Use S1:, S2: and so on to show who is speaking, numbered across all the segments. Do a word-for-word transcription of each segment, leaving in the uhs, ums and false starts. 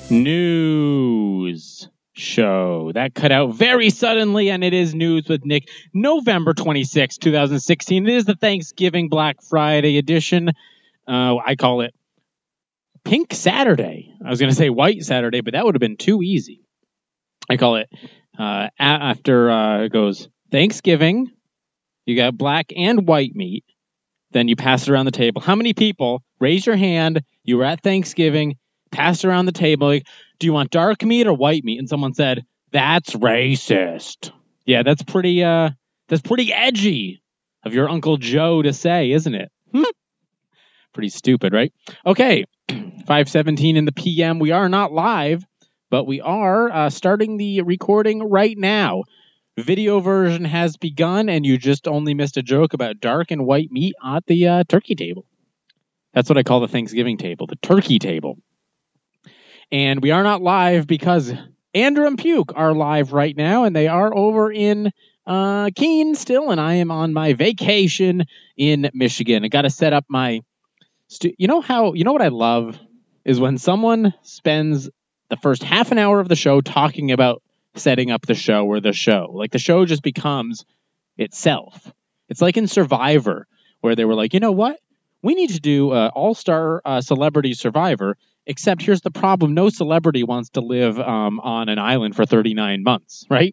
S1: News show. That cut out very suddenly, and it is News with Nick. November twenty-sixth, twenty sixteen. It is the Thanksgiving Black Friday edition. Uh, I call it Pink Saturday. I was going to say White Saturday, but that would have been too easy. I call it uh, after uh, it goes Thanksgiving, you got black and white meat, then you pass it around the table. How many people, raise your hand, you were at Thanksgiving, passed around the table, like, do you want dark meat or white meat? And someone said, that's racist. Yeah, that's pretty uh, that's pretty edgy of your Uncle Joe to say, isn't it? Hmm. Pretty stupid, right? Okay, five seventeen in the P M. We are not live, but we are uh, starting the recording right now. Video version has begun, and you just only missed a joke about dark and white meat at the uh, turkey table. That's what I call the Thanksgiving table, the turkey table. And we are not live because Andrew and Puke are live right now, and they are over in uh, Keene still, and I am on my vacation in Michigan. I got to set up my... Stu- you know how... You know what I love is when someone spends the first half an hour of the show talking about setting up the show or the show. Like, the show just becomes itself. It's like in Survivor, where they were like, you know what? We need to do uh, All-Star uh, Celebrity Survivor, except here's the problem. No celebrity wants to live um, on an island for thirty-nine months, right?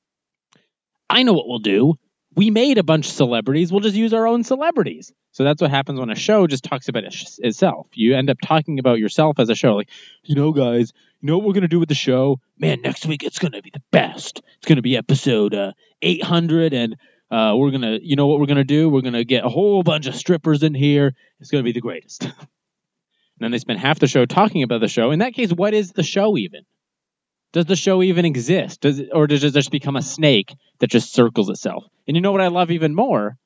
S1: I know what we'll do. We made a bunch of celebrities. We'll just use our own celebrities. So that's what happens when a show just talks about it sh- itself. You end up talking about yourself as a show. Like, you know, guys, you know what we're going to do with the show? Man, next week it's going to be the best. It's going to be episode uh, eight hundred, and uh, we're going to, you know what we're going to do? We're going to get a whole bunch of strippers in here. It's going to be the greatest. And then they spend half the show talking about the show. In that case, what is the show even? Does the show even exist? Does it, or does it just become a snake that just circles itself? And you know what I love even more?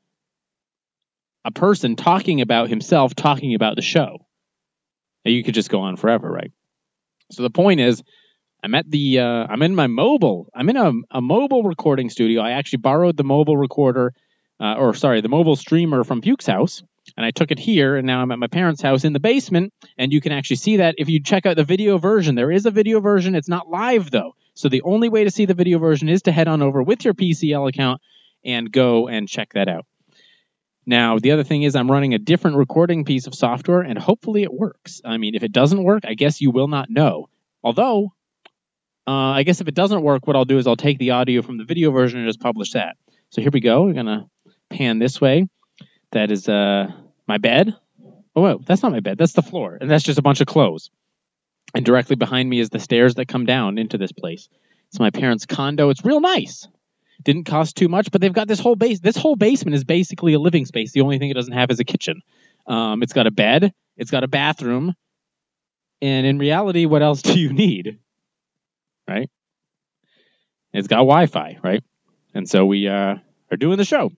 S1: A person talking about himself, talking about the show. And you could just go on forever, right? So the point is, I'm at the, uh, I'm in my mobile, I'm in a, a mobile recording studio. I actually borrowed the mobile recorder, uh, or sorry, the mobile streamer from Puke's house. And I took it here, and now I'm at my parents' house in the basement, and you can actually see that if you check out the video version. There is a video version. It's not live, though. So the only way to see the video version is to head on over with your P C L account and go and check that out. Now, the other thing is I'm running a different recording piece of software, and hopefully it works. I mean, if it doesn't work, I guess you will not know. Although, uh, I guess if it doesn't work, what I'll do is I'll take the audio from the video version and just publish that. So here we go. We're going to pan this way. That is uh, my bed. Oh, wait, that's not my bed. That's the floor. And that's just a bunch of clothes. And directly behind me is the stairs that come down into this place. It's my parents' condo. It's real nice. Didn't cost too much, but they've got this whole base. This whole basement is basically a living space. The only thing it doesn't have is a kitchen. Um, it's got a bed. It's got a bathroom. And in reality, what else do you need? Right? It's got Wi-Fi, right? And so we uh, are doing the show.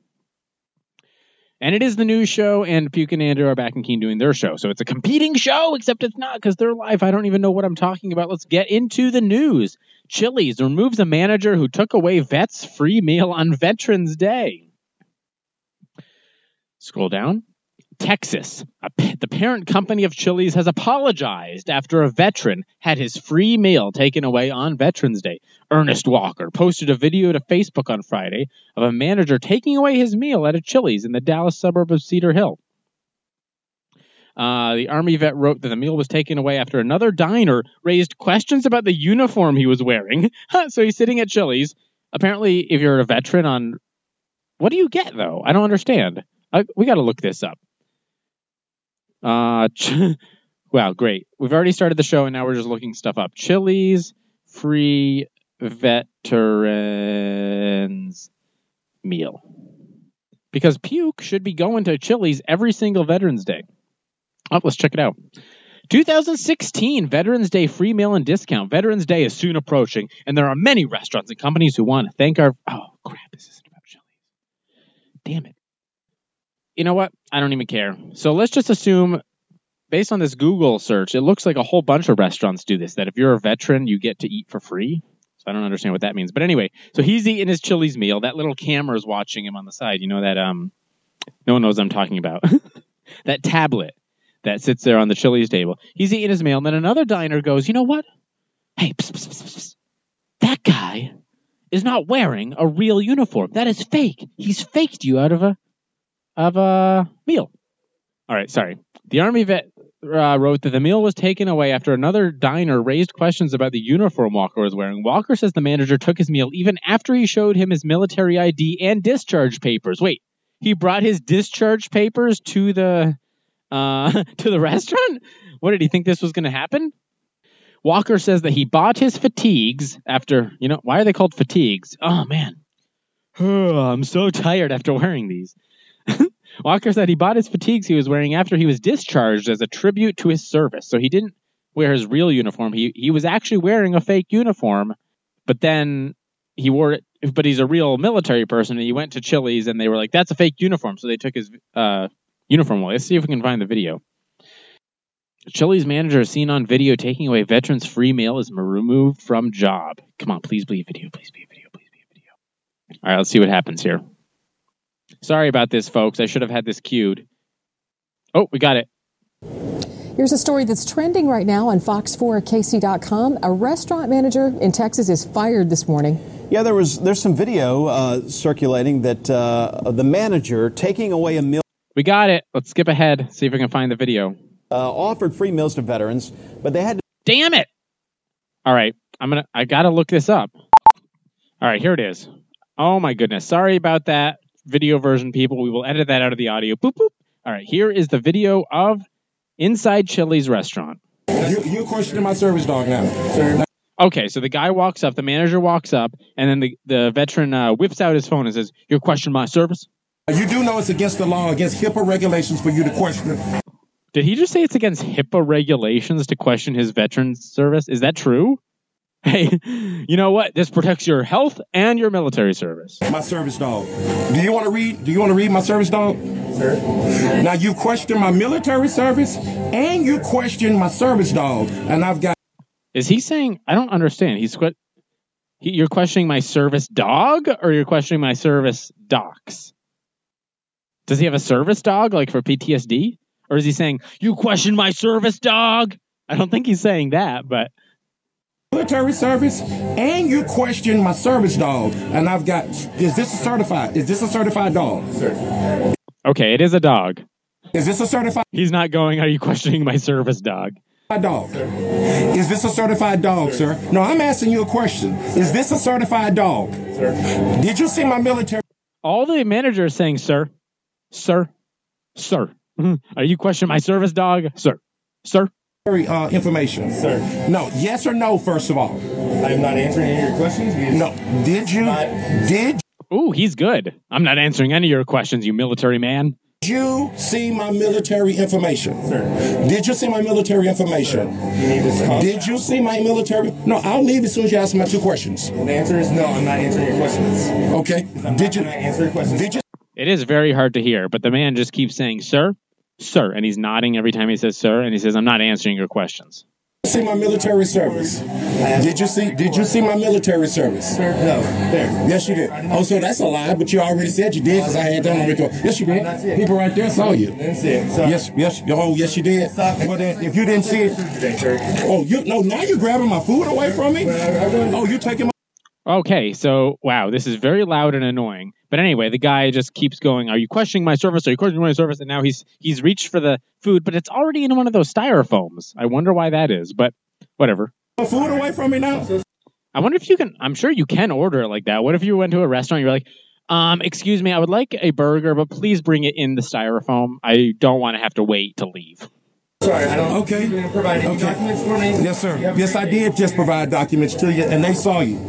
S1: And it is the news show, and Puke and Andrew are back in Keene doing their show. So it's a competing show, except it's not because they're live. I don't even know what I'm talking about. Let's get into the news. Chili's removes a manager who took away vets' free meal on Veterans Day. Scroll down. Texas. A, the parent company of Chili's has apologized after a veteran had his free meal taken away on Veterans Day. Ernest Walker posted a video to Facebook on Friday of a manager taking away his meal at a Chili's in the Dallas suburb of Cedar Hill. Uh, the Army vet wrote that the meal was taken away after another diner raised questions about the uniform he was wearing. So he's sitting at Chili's. Apparently, if you're a veteran on... What do you get, though? I don't understand. I, we got to look this up. Uh, ch- wow, great. We've already started the show, and now we're just looking stuff up. Chili's free veterans meal. Because Puke should be going to Chili's every single Veterans Day. Oh, let's check it out. twenty sixteen Veterans Day free meal and discount. Veterans Day is soon approaching, and there are many restaurants and companies who want to thank our... Oh, crap, this isn't about Chili's. Damn it. You know what? I don't even care. So let's just assume, based on this Google search, it looks like a whole bunch of restaurants do this, that if you're a veteran, you get to eat for free. So I don't understand what that means. But anyway, so he's eating his Chili's meal. That little camera is watching him on the side. You know that, um, no one knows what I'm talking about. That tablet that sits there on the Chili's table. He's eating his meal, and then another diner goes, you know what? hey, psst, psst, psst, psst. That guy is not wearing a real uniform. That is fake. He's faked you out of a of a meal. All right, sorry. The Army vet uh, wrote that the meal was taken away after another diner raised questions about the uniform Walker was wearing. Walker says the manager took his meal even after he showed him his military I D and discharge papers. Wait, he brought his discharge papers to the uh, to the restaurant? What, did he think this was going to happen? Walker says that he bought his fatigues after, you know, why are they called fatigues? Oh, man. Oh, I'm so tired after wearing these. Walker said he bought his fatigues he was wearing after he was discharged as a tribute to his service. So he didn't wear his real uniform. He he was actually wearing a fake uniform, but then he wore it. But he's a real military person, and he went to Chili's, and they were like, that's a fake uniform. So they took his uh, uniform away. Let's see if we can find the video. Chili's manager is seen on video taking away veterans' free meal is removed from job. Come on, please be a video. Please be a video. Please be a video. All right, let's see what happens here. Sorry about this, folks. I should have had this queued. Oh, we got it.
S2: Here's a story that's trending right now on Fox four K C dot com. A restaurant manager in Texas is fired this morning.
S3: Yeah, there was there's some video uh, circulating that uh, the manager taking away a meal.
S1: We got it. Let's skip ahead. See if we can find the video.
S3: Uh, offered free meals to veterans, but they had to.
S1: Damn it! All right, I'm gonna. I gotta look this up. All right, here it is. Oh my goodness. Sorry about that. Video version, people. We will edit that out of the audio. Boop, boop. All right, here is the video of inside Chili's restaurant.
S4: You, you questioning my service dog now, sir.
S1: Okay, so the guy walks up, the manager walks up, and then the, the veteran uh, whips out his phone and says, "You're questioning my service?"
S4: You do know it's against the law, against HIPAA regulations for you to question.
S1: Did he just say it's against HIPAA regulations to question his veteran's service? Is that true? Hey, you know what? This protects your health and your military service.
S4: My service dog. Do you want to read? Do you want to read my service dog? Sir. Now you question my military service and you question my service dog, and I've got.
S1: Is he saying? I don't understand. He's que- he, you're questioning my service dog, or you're questioning my service docs? Does he have a service dog, like for P T S D, or is he saying you question my service dog? I don't think he's saying that, but.
S4: Military service, and you question my service dog, and I've got. Is this a certified? Is this a certified dog, sir?
S1: Okay, it is a dog.
S4: Is this a certified?
S1: He's not going. Are you questioning my service dog?
S4: Dog. Is this a certified dog, sir? No, I'm asking you a question. Is this a certified dog? Sir. Did you see my military?
S1: All the manager is saying, sir, sir, sir. Are you questioning my service dog, sir, sir?
S4: Uh, information, sir. No, yes or no. First of all,
S5: I am not answering any of your questions.
S4: No, did you?
S5: Not...
S4: Did?
S1: Ooh, he's good. I'm not answering any of your questions, you military man.
S4: Did you see my military information,
S5: sir?
S4: Did you see my military information?
S5: You need to
S4: Did you see my military? No, I'll leave as soon as you ask my two questions.
S5: Well, the answer is no. I'm not answering your questions.
S4: Okay.
S5: I'm
S4: did you
S5: answer your questions?
S4: Did you?
S1: It is very hard to hear, but the man just keeps saying, sir, sir, and he's nodding every time he says sir, and he says, I'm not answering your questions.
S4: See my military service. Did you see Did you see my military service?
S5: Sir, no. There.
S4: Yes, you did. Oh, so that's a lie, but you already said you did because I had that on record. Yes, you did. People right there saw you.
S5: Didn't see it. So
S4: yes, yes. Oh, yes, you did. Well, then, if you didn't see it, oh, you no. Now you're grabbing my food away from me. Oh, you taking my.
S1: Okay, so, wow, this is very loud and annoying. But anyway, the guy just keeps going, are you questioning my service? Are you questioning my service? And now he's he's reached for the food, but it's already in one of those styrofoams. I wonder why that is, but whatever.
S4: Food away from me now?
S1: I wonder if you can, I'm sure you can order it like that. What if you went to a restaurant, you're like, um, excuse me, I would like a burger, but please bring it in the styrofoam. I don't want to have to wait to leave.
S5: Sorry, I don't
S4: okay.
S5: You didn't provide any
S4: okay.
S5: documents for me?
S4: Yes, sir. Yes, I did just provide documents to you, and they saw you.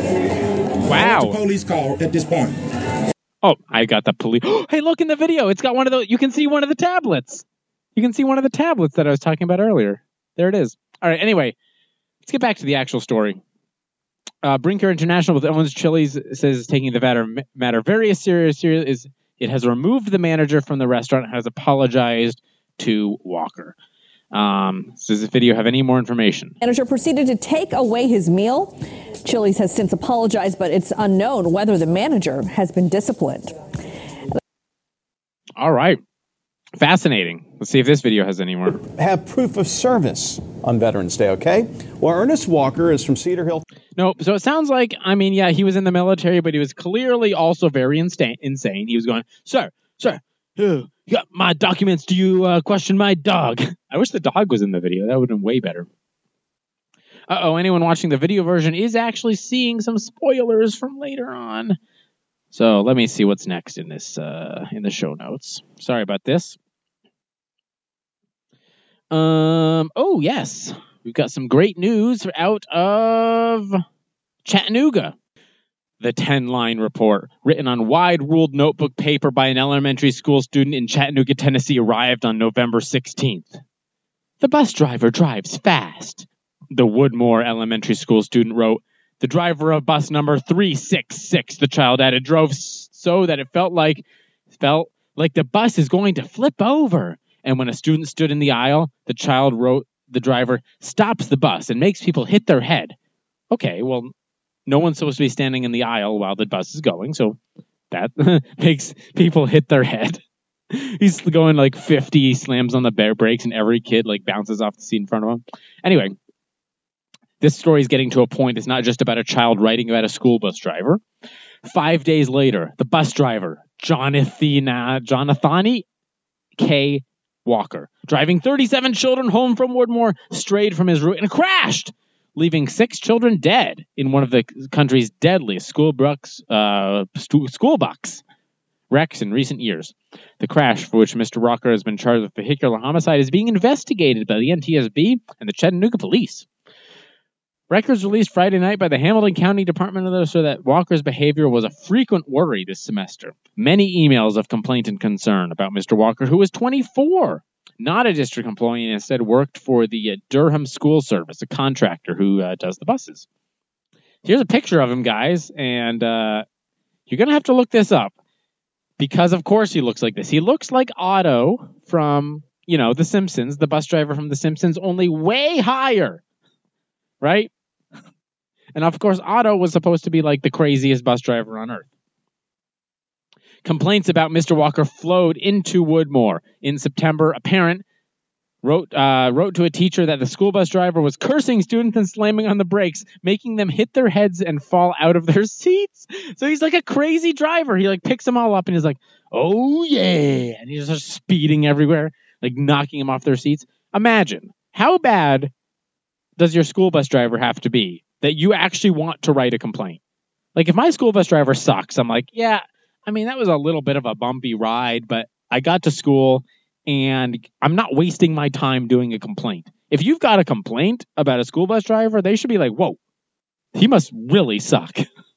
S1: Wow.
S4: The police call at this point.
S1: Oh, I got the police. Hey, look in the video. It's got one of those. You can see one of the tablets. You can see one of the tablets that I was talking about earlier. There it is. All right. Anyway, let's get back to the actual story. Uh, Brinker International with Owens Chili's says it's taking the matter, matter very serious. serious is it has removed the manager from the restaurant and has apologized to Walker. Um, does this video have any more information?
S2: Manager proceeded to take away his meal. Chili's has since apologized, but it's unknown whether the manager has been disciplined.
S1: All right. Fascinating. Let's see if this video has any more.
S3: Have proof of service on Veterans Day, okay? Well, Ernest Walker is from Cedar Hill.
S1: Nope. So it sounds like, I mean, yeah, he was in the military, but he was clearly also very insta- insane. He was going, sir, sir, uh, you got my documents. Do you uh, question my dog? I wish the dog was in the video. That would have been way better. Uh-oh, anyone watching the video version is actually seeing some spoilers from later on. So let me see what's next in this uh, in the show notes. Sorry about this. Um. Oh, yes. We've got some great news out of Chattanooga. The ten-line report, written on wide-ruled notebook paper by an elementary school student in Chattanooga, Tennessee, arrived on November sixteenth. The bus driver drives fast, the Woodmore Elementary School student wrote. The driver of bus number three six six, the child added, drove so that it felt like felt like the bus is going to flip over. And when a student stood in the aisle, the child wrote, the driver stops the bus and makes people hit their head. Okay, well, no one's supposed to be standing in the aisle while the bus is going, so that makes people hit their head. He's going like fifty, he slams on the bare brakes, and every kid like bounces off the seat in front of him. Anyway, this story is getting to a point. It's not just about a child writing about a school bus driver. Five days later, the bus driver, Jonathan, Jonathani K. Walker, driving thirty-seven children home from Woodmore, strayed from his route and crashed, leaving six children dead in one of the country's deadliest school bucks, uh, stu- school bucks wrecks in recent years. The crash, for which Mister Walker has been charged with vehicular homicide, is being investigated by the N T S B and the Chattanooga Police. Records released Friday night by the Hamilton County Department of the so that Walker's behavior was a frequent worry this semester. Many emails of complaint and concern about Mister Walker, who was twenty-four, not a district employee, and instead worked for the uh, Durham School Service, a contractor who uh, does the buses. Here's a picture of him, guys, and uh, you're going to have to look this up because, of course, he looks like this. He looks like Otto from, you know, The Simpsons, the bus driver from The Simpsons, only way higher, right? And of course, Otto was supposed to be like the craziest bus driver on earth. Complaints about Mister Walker flowed into Woodmore. In September, a parent wrote uh, wrote to a teacher that the school bus driver was cursing students and slamming on the brakes, making them hit their heads and fall out of their seats. So he's like a crazy driver. He like picks them all up and he's like, oh yeah. And he's just speeding everywhere, like knocking them off their seats. Imagine, how bad does your school bus driver have to be that you actually want to write a complaint? Like, if my school bus driver sucks, I'm like, yeah, I mean, that was a little bit of a bumpy ride, but I got to school and I'm not wasting my time doing a complaint. If you've got a complaint about a school bus driver, they should be like, whoa, he must really suck.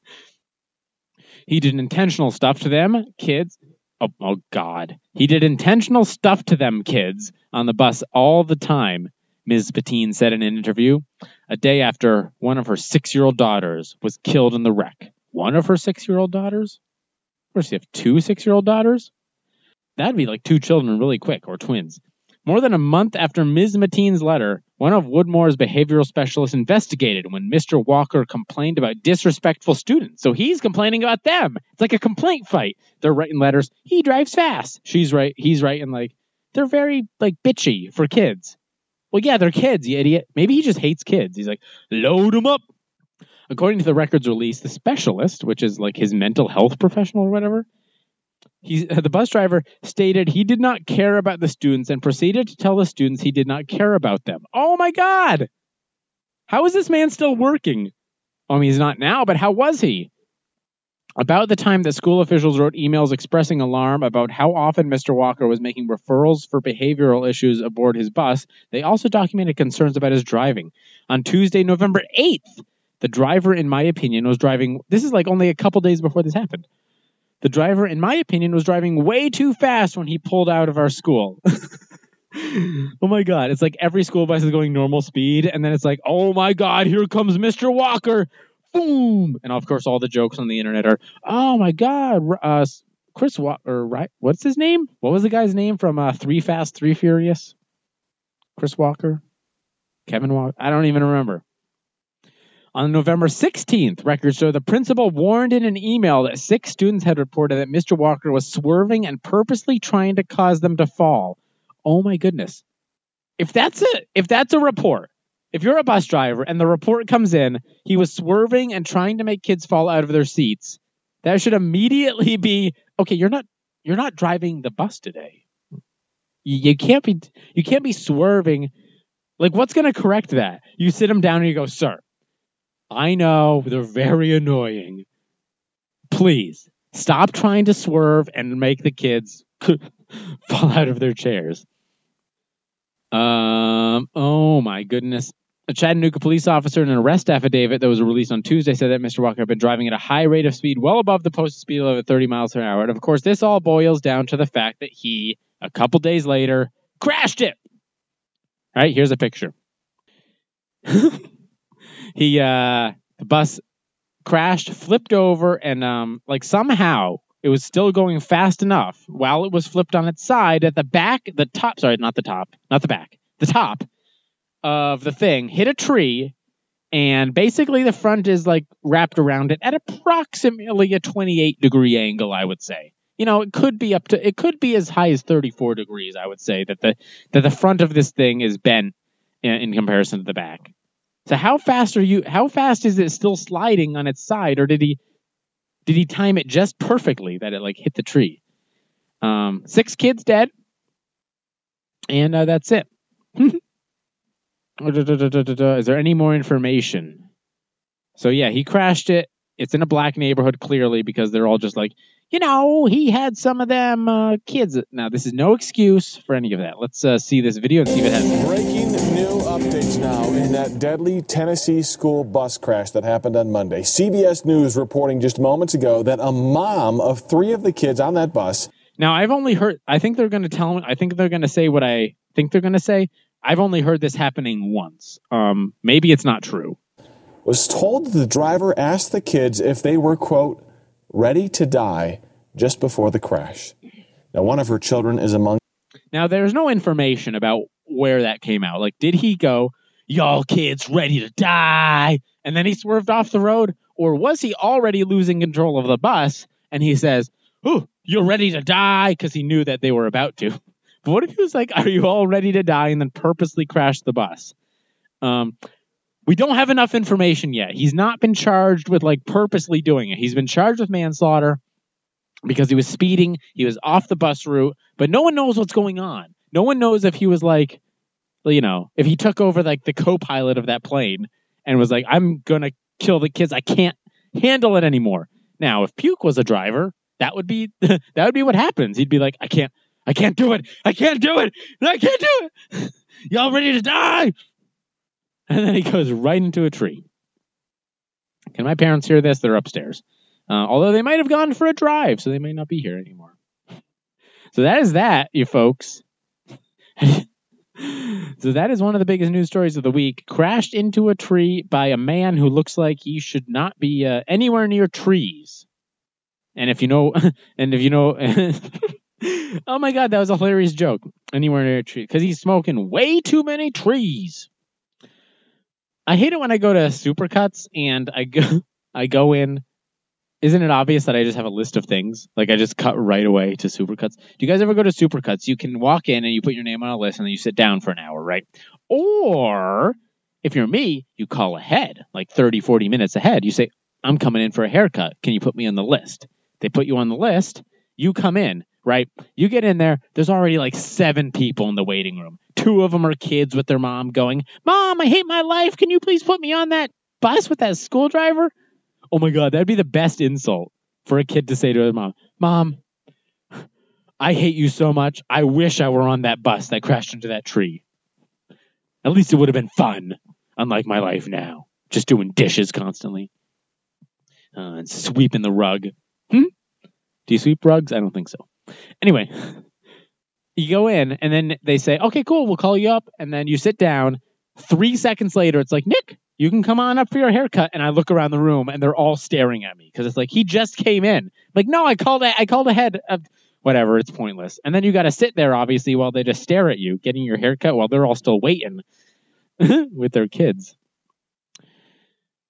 S1: He did intentional stuff to them, kids. Oh, oh, God. He did intentional stuff to them, kids, on the bus all the time, Miz Patine said in an interview, a day after one of her six-year-old daughters was killed in the wreck. One of her six-year-old daughters? Or does she have two six-year-old daughters? That'd be like two children really quick, or twins. More than a month after Miz Matine's letter, one of Woodmore's behavioral specialists investigated when Mister Walker complained about disrespectful students. So he's complaining about them. It's like a complaint fight. They're writing letters. He drives fast. She's right. He's writing like, they're very like bitchy for kids. Well, yeah, they're kids, you idiot. Maybe he just hates kids. He's like, load them up. According to the records release, the specialist, which is like his mental health professional or whatever, He's, the bus driver stated he did not care about the students and proceeded to tell the students he did not care about them. Oh, my God. How is this man still working? I mean, he's not now, but how was he? About the time that school officials wrote emails expressing alarm about how often Mister Walker was making referrals for behavioral issues aboard his bus, they also documented concerns about his driving. On Tuesday, November eighth, the driver, in my opinion, was driving... This is like only a couple days before this happened. The driver, in my opinion, was driving way too fast when he pulled out of our school. Oh, my God. It's like every school bus is going normal speed, and then it's like, oh, my God, here comes Mister Walker. Boom. And, of course, all the jokes on the internet are, oh, my God, uh, Chris Walker, right? What's his name? What was the guy's name from uh, Three Fast, Three Furious? Chris Walker? Kevin Walker? I don't even remember. On November sixteenth, records show the principal warned in an email that six students had reported that Mister Walker was swerving and purposely trying to cause them to fall. Oh my goodness. If that's a, if that's a report, if you're a bus driver and the report comes in, he was swerving and trying to make kids fall out of their seats, that should immediately be, okay, you're not you're not driving the bus today. You, you can't be you can't be swerving. Like, what's going to correct that? You sit them down and you go, sir, I know they're very annoying. Please stop trying to swerve and make the kids fall out of their chairs. Um. Oh, my goodness. A Chattanooga police officer in an arrest affidavit that was released on Tuesday said that Mister Walker had been driving at a high rate of speed, well above the posted speed limit of thirty miles per hour. And, of course, this all boils down to the fact that he, a couple days later, crashed it. All right, here's a picture. he, uh, the bus crashed, flipped over, and, um, like, somehow it was still going fast enough while it was flipped on its side at the back, the top, sorry, not the top, not the back, the top of the thing hit a tree, and basically the front is, like, wrapped around it at approximately a twenty-eight degree angle, I would say. You know, it could be up to, it could be as high as thirty-four degrees, I would say, that the that the front of this thing is bent in, in comparison to the back. So how fast are you, how fast is it still sliding on its side, or did he, did he time it just perfectly that it, like, hit the tree? Um, six kids dead, and uh, that's it. Is there any more information? So, yeah, he crashed it. It's in a black neighborhood, clearly, because they're all just like, you know, he had some of them uh, kids. Now, this is no excuse for any of that. Let's uh, see this video and see if it has.
S6: Breaking new updates now in that deadly Tennessee school bus crash that happened on Monday. C B S News reporting just moments ago that a mom of three of the kids on that bus.
S1: Now, I've only heard, I think they're going to tell me, I think they're going to say what I think they're going to say. I've only heard this happening once. Um, maybe it's not true.
S6: Was told the driver asked the kids if they were, quote, ready to die just before the crash. Now, one of her children is among.
S1: Now, there's no information about where that came out. Like, did he go, y'all kids ready to die, and then he swerved off the road? Or was he already losing control of the bus, and he says, ooh, you're ready to die, because he knew that they were about to. But what if he was like, are you all ready to die, and then purposely crashed the bus? Um, we don't have enough information yet. He's not been charged with, like, purposely doing it. He's been charged with manslaughter because he was speeding. He was off the bus route, but no one knows what's going on. No one knows if he was like, you know, if he took over, like, the co-pilot of that plane and was like, I'm going to kill the kids. I can't handle it anymore. Now, if Puke was a driver, that would be, that would be what happens. He'd be like, I can't, I can't do it. I can't do it. I can't do it. Y'all ready to die? And then he goes right into a tree. Can my parents hear this? They're upstairs. Uh, although they might have gone for a drive, so they might not be here anymore. So that is that, you folks. So that is one of the biggest news stories of the week. Crashed into a tree by a man who looks like he should not be uh, anywhere near trees. And if you know, and if you know, oh my God, that was a hilarious joke. Anywhere near a tree, because he's smoking way too many trees. I hate it when I go to Supercuts and I go, I go in. Isn't it obvious that I just have a list of things? Like, I just cut right away to Supercuts. Do you guys ever go to Supercuts? You can walk in and you put your name on a list and then you sit down for an hour, right? Or if you're me, you call ahead, like thirty, forty minutes ahead. You say, I'm coming in for a haircut. Can you put me on the list? They put you on the list. You come in, right? You get in there. There's already like seven people in the waiting room. Two of them are kids with their mom going, Mom, I hate my life. Can you please put me on that bus with that school driver? Oh my God, that'd be the best insult for a kid to say to his mom. Mom, I hate you so much. I wish I were on that bus that crashed into that tree. At least it would have been fun, unlike my life now. Just doing dishes constantly. Uh, and sweeping the rug. Hmm? Do you sweep rugs? I don't think so. Anyway, you go in and then they say, okay, cool, we'll call you up. And then you sit down. Three seconds later, it's like, Nick, you can come on up for your haircut. And I look around the room and they're all staring at me because it's like, he just came in. Like, no, I called I called ahead. Of, whatever, it's pointless. And then you got to sit there, obviously, while they just stare at you, getting your haircut while they're all still waiting with their kids.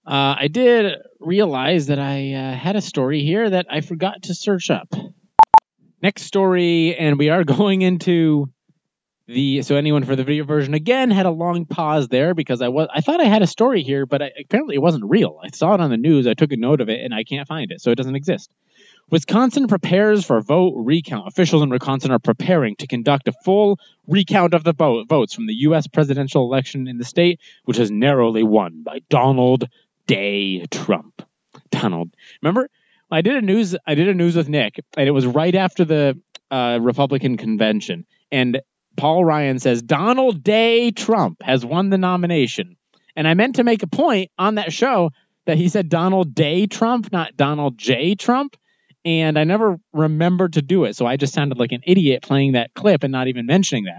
S1: Uh, I did realize that I uh, had a story here that I forgot to search up. Next story, and we are going into the... So anyone for the video version, again, had a long pause there because I was I thought I had a story here, but I, apparently it wasn't real. I saw it on the news, I took a note of it, and I can't find it, so it doesn't exist. Wisconsin prepares for vote recount. Officials in Wisconsin are preparing to conduct a full recount of the vote, votes from the U S presidential election in the state, which is narrowly won by Donald Day Trump. Donald. Remember, I did a news I did a news with Nick, and it was right after the uh, Republican convention. And Paul Ryan says, Donald Day Trump has won the nomination. And I meant to make a point on that show that he said Donald Day Trump, not Donald J. Trump. And I never remembered to do it. So I just sounded like an idiot playing that clip and not even mentioning that.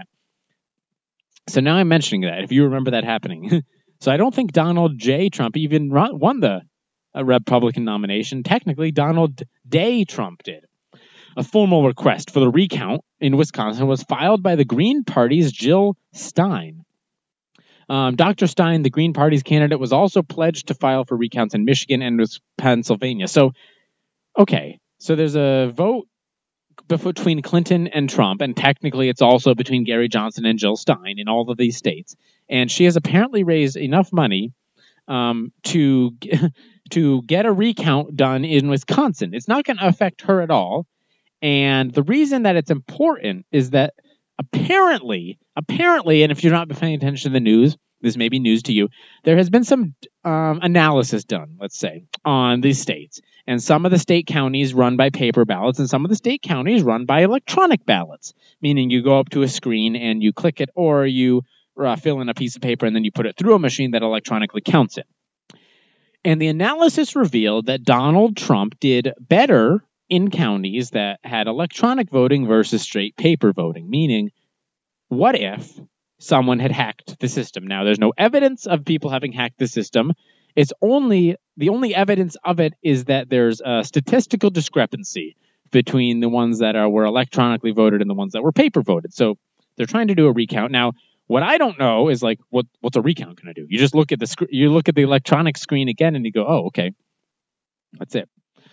S1: So now I'm mentioning that, if you remember that happening. So I don't think Donald J. Trump even won the uh, Republican nomination. Technically, Donald Day Trump did. A formal request for the recount in Wisconsin was filed by the Green Party's Jill Stein. Um, Doctor Stein, the Green Party's candidate, was also pledged to file for recounts in Michigan and Pennsylvania. So, okay. So there's a vote between Clinton and Trump, and technically it's also between Gary Johnson and Jill Stein in all of these states. And she has apparently raised enough money um, to, to get a recount done in Wisconsin. It's not going to affect her at all. And the reason that it's important is that apparently, apparently, and if you're not paying attention to the news, this may be news to you, there has been some um, analysis done, let's say, on these states. And some of the state counties run by paper ballots, and some of the state counties run by electronic ballots, meaning you go up to a screen and you click it, or you uh, fill in a piece of paper and then you put it through a machine that electronically counts it. And the analysis revealed that Donald Trump did better in counties that had electronic voting versus straight paper voting, meaning, what if someone had hacked the system? Now, there's no evidence of people having hacked the system. It's only the only evidence of it is that there's a statistical discrepancy between the ones that are were electronically voted and the ones that were paper voted. So they're trying to do a recount. Now, what I don't know is like what what's a recount going to do? You just look at the sc- you look at the electronic screen again and you go, "Oh, okay. That's it."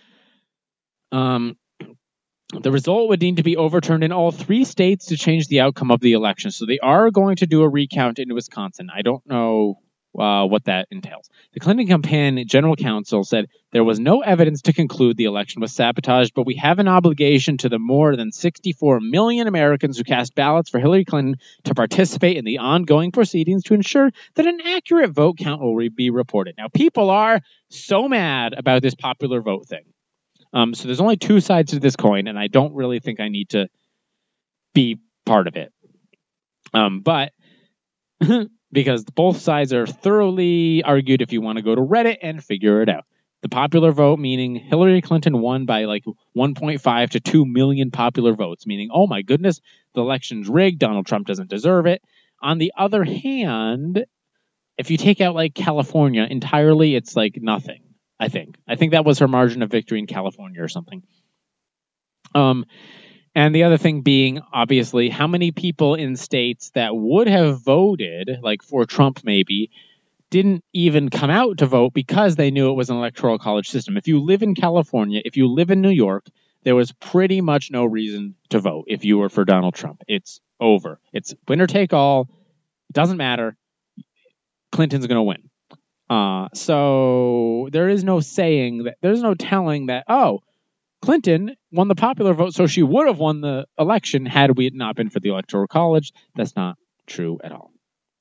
S1: Um The result would need to be overturned in all three states to change the outcome of the election. So they are going to do a recount in Wisconsin. I don't know uh, what that entails. The Clinton campaign general counsel said there was no evidence to conclude the election was sabotaged, but we have an obligation to the more than sixty-four million Americans who cast ballots for Hillary Clinton to participate in the ongoing proceedings to ensure that an accurate vote count will be reported. Now, people are so mad about this popular vote thing. Um, so there's only two sides to this coin, and I don't really think I need to be part of it. Um, but because both sides are thoroughly argued, if you want to go to Reddit and figure it out. The popular vote, meaning Hillary Clinton won by like one point five to two million popular votes, meaning, oh my goodness, the election's rigged, Donald Trump doesn't deserve it. On the other hand, if you take out like California entirely, it's like nothing. I think. I think that was her margin of victory in California or something. Um, and the other thing being, obviously, how many people in states that would have voted, like for Trump maybe, didn't even come out to vote because they knew it was an electoral college system. If you live in California, if you live in New York, there was pretty much no reason to vote if you were for Donald Trump. It's over. It's winner take all. It doesn't matter. Clinton's going to win. Uh, so there is no saying that, there's no telling that, oh, Clinton won the popular vote, so she would have won the election had we not been for the Electoral College. That's not true at all.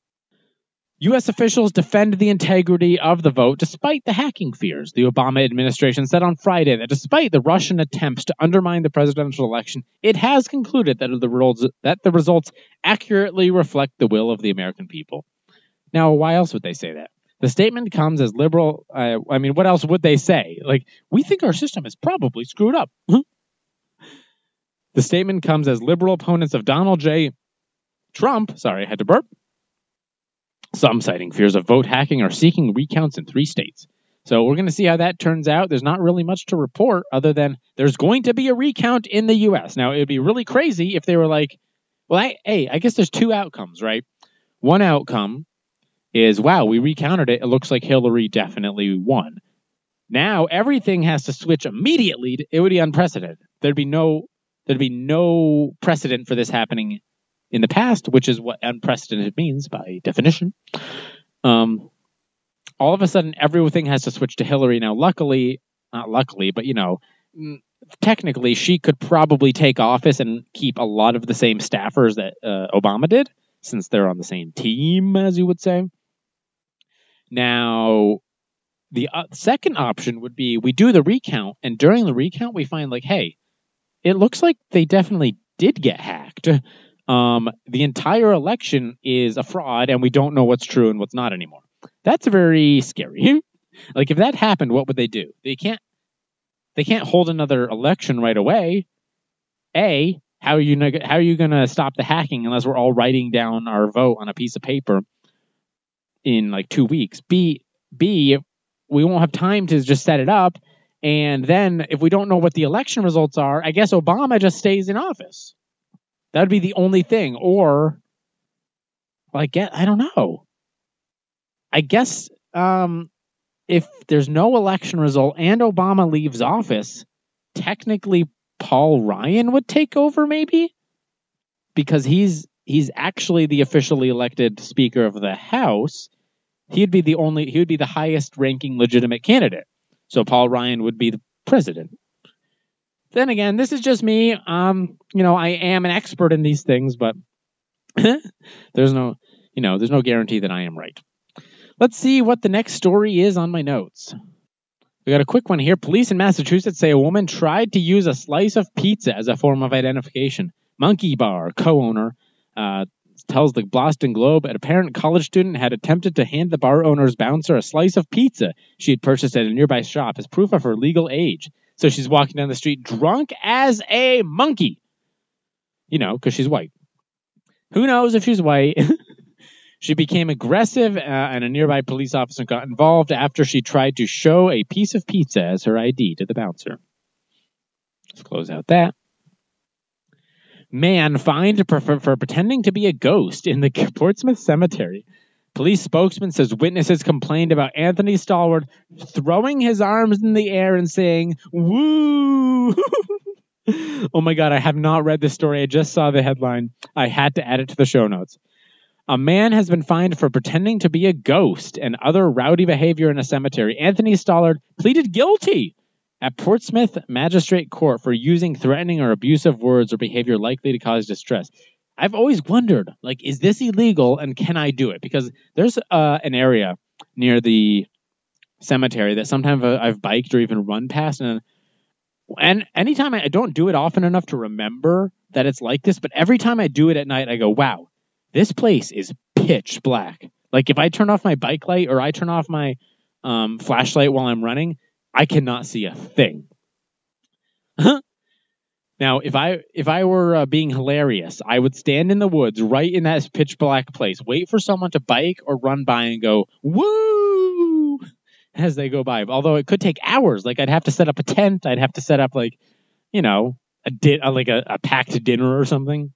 S1: U S officials defend the integrity of the vote despite the hacking fears. The Obama administration said on Friday that despite the Russian attempts to undermine the presidential election, it has concluded that the results, that the results accurately reflect the will of the American people. Now, why else would they say that? The statement comes as liberal. Uh, I mean, what else would they say? Like, we think our system is probably screwed up. The statement comes as liberal opponents of Donald J. Trump, sorry, I had to burp. Some citing fears of vote hacking are seeking recounts in three states. So we're going to see how that turns out. There's not really much to report other than there's going to be a recount in the U S. Now, it would be really crazy if they were like, well, I, hey, I guess there's two outcomes, right? One outcome is, wow, we recounted it. It looks like Hillary definitely won. Now everything has to switch immediately. It would be unprecedented. There'd be no, there'd be no precedent for this happening in the past, which is what unprecedented means by definition. Um, all of a sudden, everything has to switch to Hillary. Now, luckily, not luckily, but, you know, technically she could probably take office and keep a lot of the same staffers that uh, Obama did, since they're on the same team, as you would say. Now, the uh, second option would be we do the recount, and during the recount, we find like, hey, it looks like they definitely did get hacked. Um, the entire election is a fraud, and we don't know what's true and what's not anymore. That's very scary. Like, if that happened, what would they do? They can't. They can't hold another election right away. A, how are you how are you going to stop the hacking unless we're all writing down our vote on a piece of paper in like two weeks? B, B, we won't have time to just set it up. And then if we don't know what the election results are, I guess Obama just stays in office. That would be the only thing. Or, well, I guess, I don't know. I guess um, if there's no election result and Obama leaves office, technically Paul Ryan would take over, maybe? Because he's he's actually the officially elected Speaker of the House. He'd be the only, he would be the highest ranking legitimate candidate. So Paul Ryan would be the president. Then again, this is just me. Um, you know, I am an expert in these things, but there's no, you know, there's no guarantee that I am right. Let's see what the next story is on my notes. We got a quick one here. Police in Massachusetts say a woman tried to use a slice of pizza as a form of identification. Monkey Bar co-owner uh, tells the Boston Globe an apparent college student had attempted to hand the bar owner's bouncer a slice of pizza she had purchased at a nearby shop as proof of her legal age. So she's walking down the street drunk as a monkey. You know, because she's white. Who knows if she's white? She became aggressive, uh, and a nearby police officer got involved after she tried to show a piece of pizza as her I D to the bouncer. Let's close out that. Man fined for, for, for pretending to be a ghost in the Portsmouth cemetery. Police spokesman says witnesses complained about Anthony Stallworth throwing his arms in the air and saying, "Woo!" Oh my God, I have not read this story. I just saw the headline. I had to add it to the show notes. A man has been fined for pretending to be a ghost and other rowdy behavior in a cemetery. Anthony Stallworth pleaded guilty at Portsmouth Magistrate Court for using threatening or abusive words or behavior likely to cause distress. I've always wondered, like, is this illegal and can I do it? Because there's uh, an area near the cemetery that sometimes I've biked or even run past. And, and anytime I, I don't do it often enough to remember that it's like this, but every time I do it at night, I go, wow, this place is pitch black. Like if I turn off my bike light or I turn off my um, flashlight while I'm running, I cannot see a thing. Now, if I if I were uh, being hilarious, I would stand in the woods right in that pitch black place, wait for someone to bike or run by and go, woo, as they go by. Although it could take hours. Like I'd have to set up a tent. I'd have to set up like, you know, a di- like a, a packed dinner or something.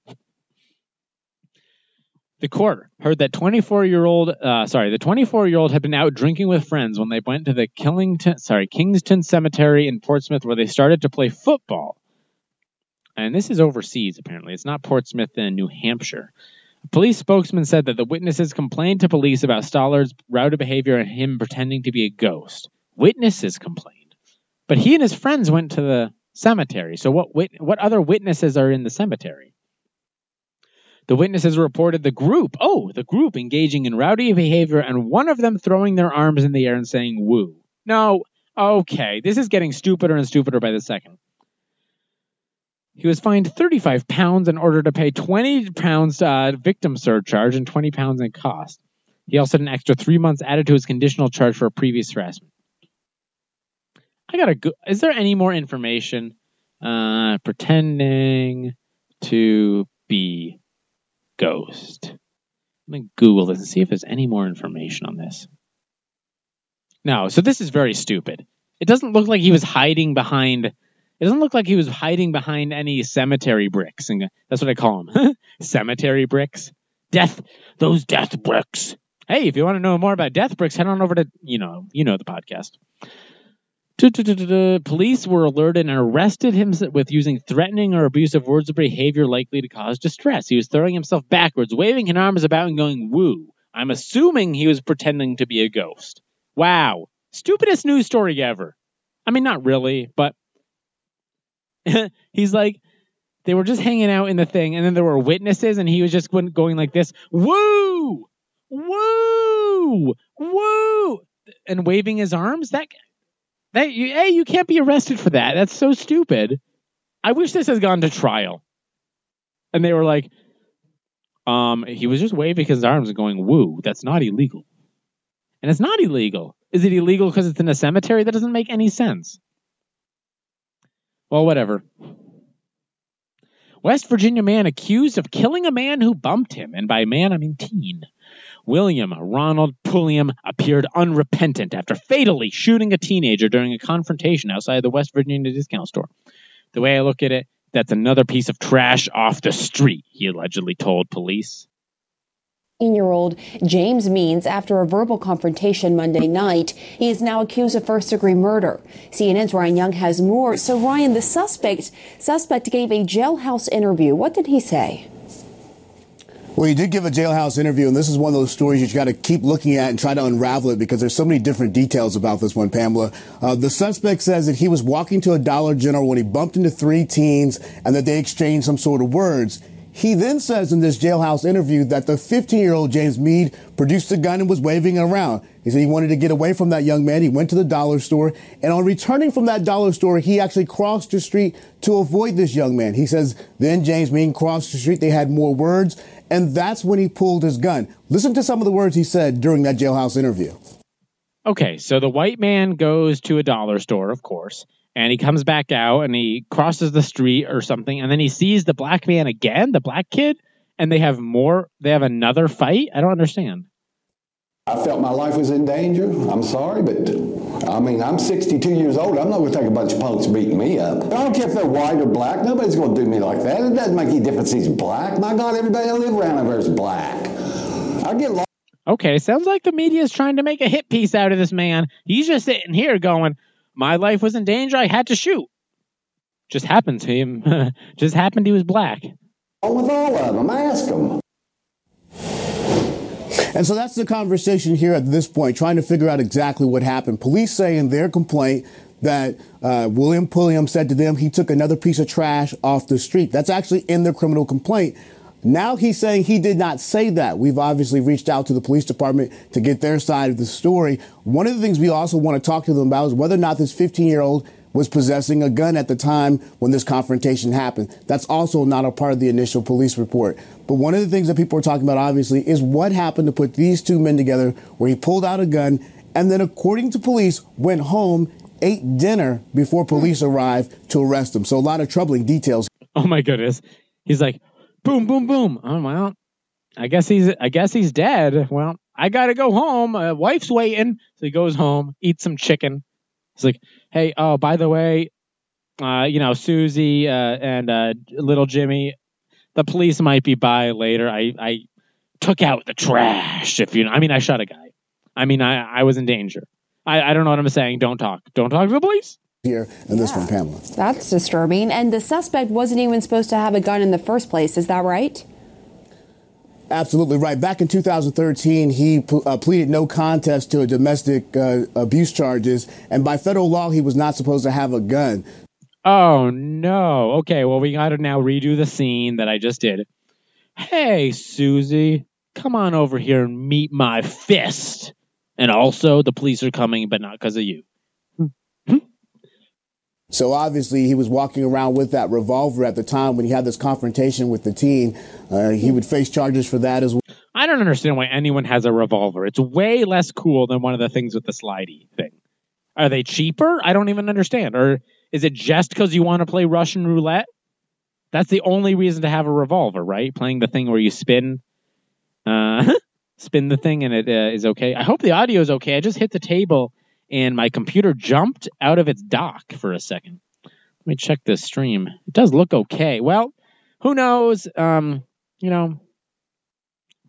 S1: The court heard that twenty-four-year-old, uh, sorry, the twenty-four-year-old had been out drinking with friends when they went to the Killington, sorry, Kingston Cemetery in Portsmouth, where they started to play football. And this is overseas, apparently. It's not Portsmouth in New Hampshire. A police spokesman said that the witnesses complained to police about Stallworth's rowdy behavior and him pretending to be a ghost. Witnesses complained. But he and his friends went to the cemetery. So what wit- what other witnesses are in the cemetery? The witnesses reported the group, oh, the group engaging in rowdy behavior and one of them throwing their arms in the air and saying, woo. No, okay, this is getting stupider and stupider by the second. He was fined thirty-five pounds in order to pay twenty pounds uh, victim surcharge and twenty pounds in cost. He also had an extra three months added to his conditional charge for a previous harassment. I gotta go. Is there any more information? Uh, pretending to be ghost. Let me Google this and see if there's any more information on this. No, so this is very stupid. It doesn't look like he was hiding behind... It doesn't look like he was hiding behind any cemetery bricks. And that's what I call them. Cemetery bricks. Death. Those death bricks. Hey, if you want to know more about Death Bricks, head on over to, you know, you know the podcast. Police were alerted and arrested him with using threatening or abusive words or behavior likely to cause distress. He was throwing himself backwards, waving his arms about and going, woo. I'm assuming he was pretending to be a ghost. Wow. Stupidest news story ever. I mean, not really, but he's like, they were just hanging out in the thing, and then there were witnesses, and he was just going like this, woo, woo, woo, and waving his arms. That, that, you, hey, you can't be arrested for that. That's so stupid. I wish this has gone to trial. And they were like, um, he was just waving his arms and going, woo, that's not illegal. And it's not illegal. Is it illegal because it's in a cemetery? That doesn't make any sense. Well, whatever. West Virginia man accused of killing a man who bumped him. And by man, I mean teen. William Ronald Pulliam appeared unrepentant after fatally shooting a teenager during a confrontation outside the West Virginia discount store. The way I look at it, that's another piece of trash off the street, he allegedly told police.
S7: eighteen-year-old James Means after a verbal confrontation Monday night. He is now accused of first-degree murder. C N N's Ryan Young has more. So, Ryan, the suspect suspect gave a jailhouse interview. What did he say?
S8: Well, he did give a jailhouse interview, and this is one of those stories you got to keep looking at and try to unravel it because there's so many different details about this one, Pamela. Uh, the suspect says that he was walking to a Dollar General when he bumped into three teens and that they exchanged some sort of words. He then says in this jailhouse interview that the fifteen-year-old James Mead produced a gun and was waving it around. He said he wanted to get away from that young man. He went to the dollar store, and on returning from that dollar store, he actually crossed the street to avoid this young man. He says then James Mead crossed the street. They had more words, and that's when he pulled his gun. Listen to some of the words he said during that jailhouse interview.
S1: Okay, so the white man goes to a dollar store, of course. And he comes back out and he crosses the street or something. And then he sees the black man again, the black kid. And they have more. They have another fight. I don't understand.
S9: I felt my life was in danger. I'm sorry, but I mean, I'm sixty-two years old. I'm not going to take a bunch of punks beating me up. I don't care if they're white or black. Nobody's going to do me like that. It doesn't make any difference he's black. My God, everybody I live around over is black. I get lost.
S1: Okay, sounds like the media is trying to make a hit piece out of this man. He's just sitting here going, my life was in danger. I had to shoot. Just happened to him. Just happened he was black.
S9: With all of them, ask them.
S8: And so that's the conversation here at this point, trying to figure out exactly what happened. Police say in their complaint that uh, William Pulliam said to them he took another piece of trash off the street. That's actually in their criminal complaint. Now he's saying he did not say that. We've obviously reached out to the police department to get their side of the story. One of the things we also want to talk to them about is whether or not this fifteen-year-old was possessing a gun at the time when this confrontation happened. That's also not a part of the initial police report. But one of the things that people are talking about, obviously, is what happened to put these two men together where he pulled out a gun and then, according to police, went home, ate dinner before police arrived to arrest him. So a lot of troubling details.
S1: Oh, my goodness. He's like, boom, boom, boom. Oh, well, I guess he's I guess he's dead. Well, I got to go home. Uh, wife's waiting. So he goes home, eats some chicken. He's like, hey, oh, by the way, uh, you know, Susie uh, and uh, little Jimmy, the police might be by later. I, I took out the trash. If you know, I mean, I shot a guy. I mean, I, I was in danger. I, I don't know what I'm saying. Don't talk. Don't talk to the police.
S8: Here and yeah, this from Pamela.
S7: That's disturbing. And the suspect wasn't even supposed to have a gun in the first place. Is that right?
S8: Absolutely right. Back in two thousand thirteen, he uh, pleaded no contest to a domestic uh, abuse charges. And by federal law, he was not supposed to have a gun.
S1: Oh, no. Okay, well, we got to now redo the scene that I just did. Hey, Susie, come on over here and meet my fist. And also, the police are coming, but not because of you.
S8: So obviously he was walking around with that revolver at the time when he had this confrontation with the teen. Uh, he would face charges for that as well.
S1: I don't understand why anyone has a revolver. It's way less cool than one of the things with the slidey thing. Are they cheaper? I don't even understand. Or is it just because you want to play Russian roulette? That's the only reason to have a revolver, right? Playing the thing where you spin, uh, spin the thing and it uh, is okay. I hope the audio is okay. I just hit the table and my computer jumped out of its dock for a second. Let me check this stream. It does look okay. Well, who knows? Um, you know,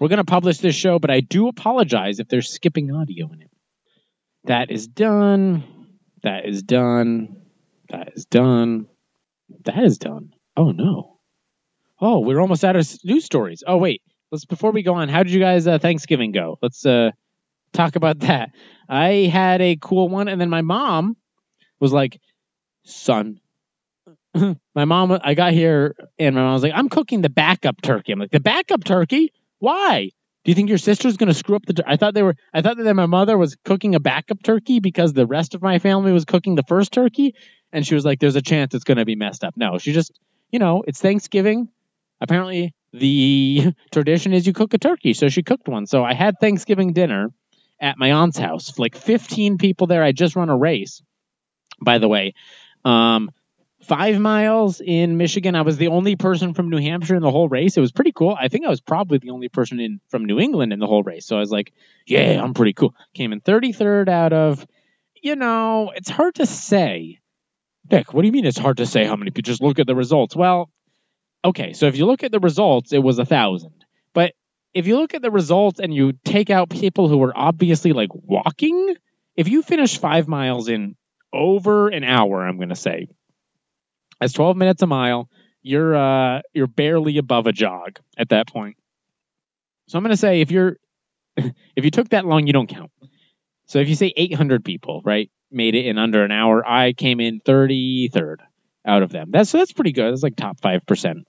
S1: we're going to publish this show, but I do apologize if there's skipping audio in it. That is done. That is done. That is done. That is done. Oh, no. Oh, we're almost out of news stories. Oh, wait. Let's before we go on, how did you guys uh, Thanksgiving go? Let's uh, talk about that. I had a cool one, and then my mom was like, son. my mom, I got here, and my mom was like, I'm cooking the backup turkey. I'm like, the backup turkey? Why? Do you think your sister's going to screw up the turkey? I thought they were. I thought that my mother was cooking a backup turkey because the rest of my family was cooking the first turkey, and she was like, there's a chance it's going to be messed up. No, she just, you know, it's Thanksgiving. Apparently, the tradition is you cook a turkey, so she cooked one. So I had Thanksgiving dinner at my aunt's house. Like fifteen people there. I just run a race, by the way. Um, five miles in Michigan. I was the only person from New Hampshire in the whole race. It was pretty cool. I think I was probably the only person in from New England in the whole race. So I was like, yeah, I'm pretty cool. Came in thirty-third out of, you know, it's hard to say. Dick, what do you mean it's hard to say how many people? Just look at the results. Well, okay, so if you look at the results, it was a thousand. But if you look at the results and you take out people who were obviously like walking, if you finish five miles in over an hour, I'm going to say, that's twelve minutes a mile, you're uh, you're barely above a jog at that point. So I'm going to say if you're if you took that long, you don't count. So if you say eight hundred people, right, made it in under an hour, I came in thirty-third out of them. That's so that's pretty good. That's like top five percent.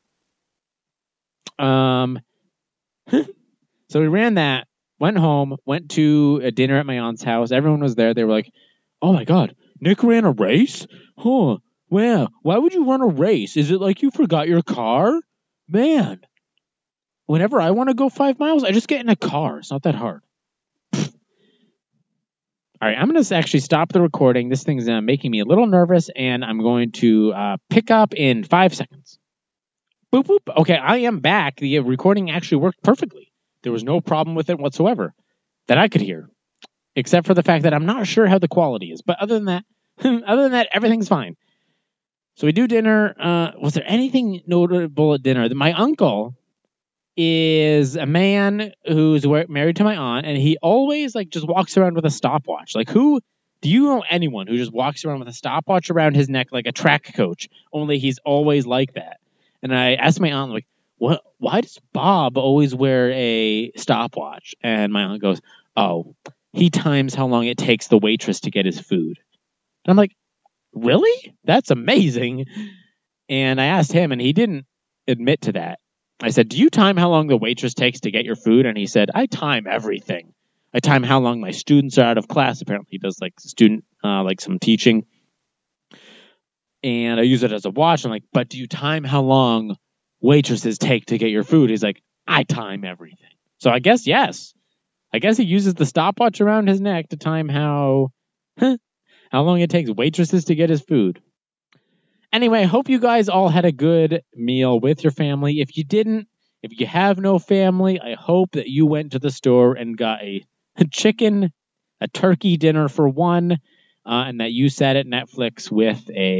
S1: Um, so we ran that, went home, went to a dinner at my aunt's house. Everyone was there. They were like, "Oh my God, Nick ran a race? Huh? Well, why would you run a race? Is it like you forgot your car? Man, whenever I want to go five miles, I just get in a car. It's not that hard." All right, I'm going to actually stop the recording. This thing's uh, making me a little nervous, and I'm going to uh, pick up in five seconds. Boop, boop. Okay, I am back. The recording actually worked perfectly. There was no problem with it whatsoever that I could hear, except for the fact that I'm not sure how the quality is. But other than that, other than that, everything's fine. So we do dinner. Uh, was there anything notable at dinner? My uncle is a man who's married to my aunt, and he always like just walks around with a stopwatch. Like, who do you know anyone who just walks around with a stopwatch around his neck like a track coach? Only he's always like that. And I asked my aunt, like, what? Why does Bob always wear a stopwatch? And my aunt goes, oh, he times how long it takes the waitress to get his food. And I'm like, really? That's amazing. And I asked him, and he didn't admit to that. I said, do you time how long the waitress takes to get your food? And he said, I time everything. I time how long my students are out of class. Apparently he does like student, uh, like some teaching. And I use it as a watch. I'm like, but do you time how long waitresses take to get your food? He's like, I time everything. So I guess, yes. I guess he uses the stopwatch around his neck to time how, how long it takes waitresses to get his food. Anyway, I hope you guys all had a good meal with your family. If you didn't, if you have no family, I hope that you went to the store and got a, a chicken, a turkey dinner for one, uh, and that you sat at Netflix with a,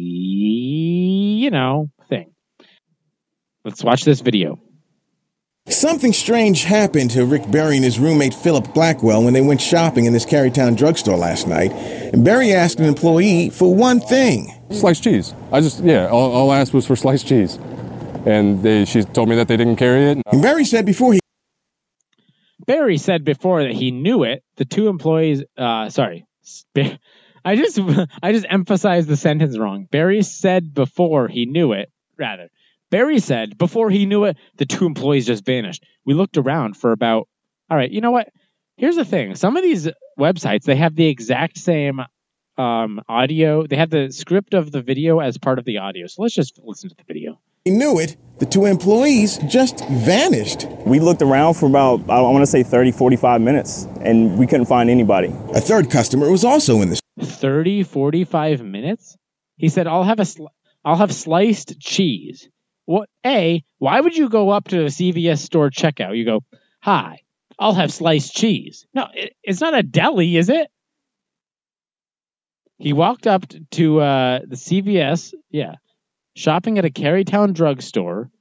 S1: you know, thing. Let's watch this video.
S10: Something strange happened to Rick Berry and his roommate Philip Blackwell when they went shopping in this Carytown drugstore last night. And Berry asked an employee for one thing.
S11: Sliced cheese. I just, yeah, all, all I asked was for sliced cheese. And they, she told me that they didn't carry it.
S10: And Berry said before he...
S1: Berry said before that he knew it. The two employees, uh, sorry. I just, I just emphasized the sentence wrong. Berry said before he knew it, rather. Berry said before he knew it, the two employees just vanished. We looked around for about, all right, you know what? Here's the thing. Some of these websites, they have the exact same um, audio. They have the script of the video as part of the audio. So let's just listen to the video.
S10: He knew it. The two employees just vanished.
S12: We looked around for about, I want to say thirty, forty-five minutes, and we couldn't find anybody.
S10: A third customer was also in this.
S1: thirty, forty-five minutes? He said, I'll have a, sli- I'll have sliced cheese. What? A, why would you go up to a C V S store checkout? You go, hi, I'll have sliced cheese. No, it, it's not a deli, is it? He walked up to uh, the C V S, yeah, shopping at a Carytown drugstore